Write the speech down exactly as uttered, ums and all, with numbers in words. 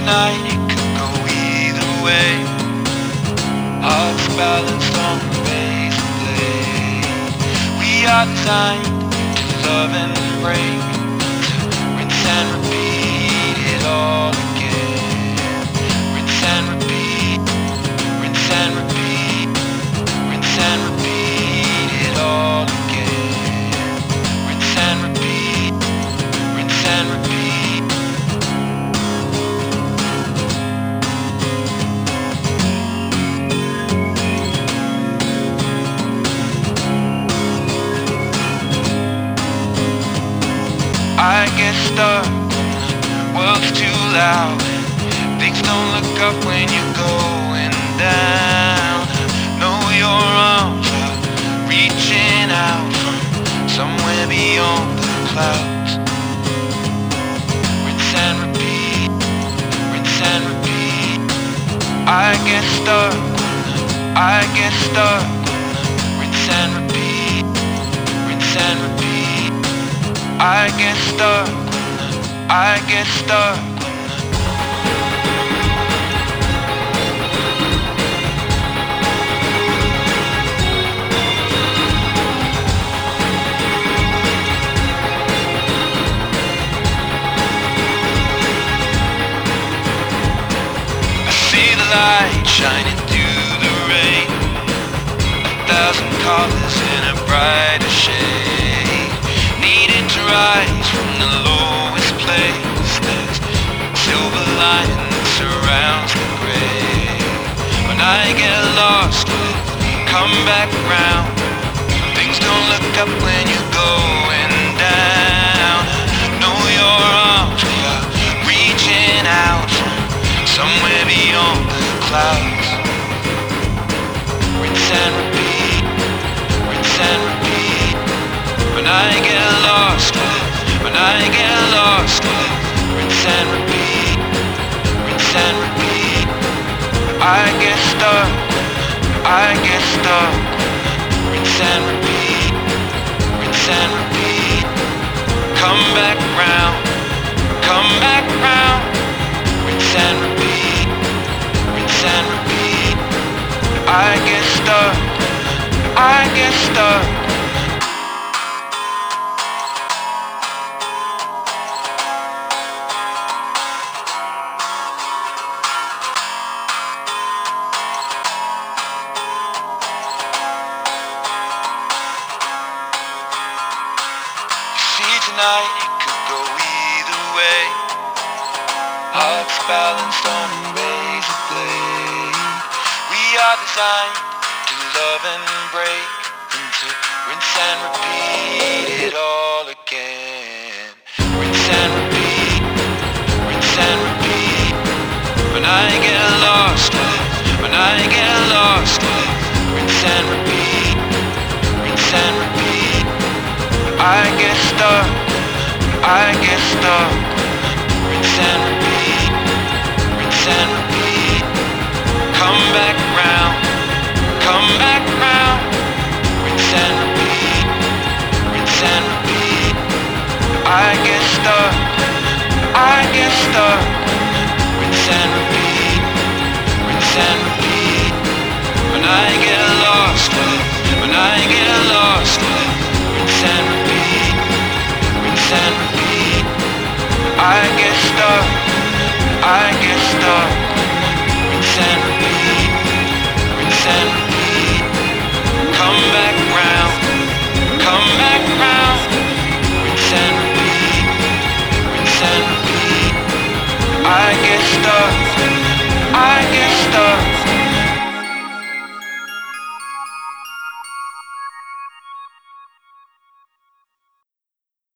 tonight, it could go either way. Hearts balanced on the razor blade. We are designed to love and break, to rinse and repeat it all again. Rinse and repeat, rinse and repeat, rinse and repeat it all again. Rinse and repeat, rinse and repeat. I get stuck when the world's too loud and things don't look up when you're going down. Know your arms are reaching out from somewhere beyond the clouds. Rinse and repeat, rinse and repeat. I get stuck when the, I get stuck when the rinse and repeat, rinse and repeat. I get stuck when the, I get stuck when the I see the light shining through the rain, a thousand colors in a brighter shade. Needing to rise from the lowest place. There's silver lining that surrounds the gray. When I get lost, will come back round. Things don't look up when you're going down. Know your arms, they are reaching out from somewhere beyond the clouds. Rinse and repeat, rinse and repeat. When I get lost, when I get lost, rinse and repeat, rinse and repeat. I get stuck, I get stuck, rinse and repeat, rinse and repeat. Come back round, come back round, rinse and repeat, rinse and repeat. I get stuck, I get stuck. Tonight, it could go either way. Hearts balanced on a razor blade. We are designed to love and break, and to rinse and repeat it all again. Rinse and repeat, rinse and repeat. When I get lost, when I get lost, rinse and repeat, rinse and repeat. I get stuck, I get stuck, rinse and repeat, rinse and repeat. Come back round, come back round, rinse and repeat, rinse and repeat. I get stuck, I get stuck, rinse and repeat, rinse and repeat. When I get lost, when I get lost, rinse and repeat, rinse and repeat. I get stuck, I get stuck, rinse and repeat, rinse and repeat. Come back round, come back round, rinse and repeat, rinse and repeat. I get stuck, I get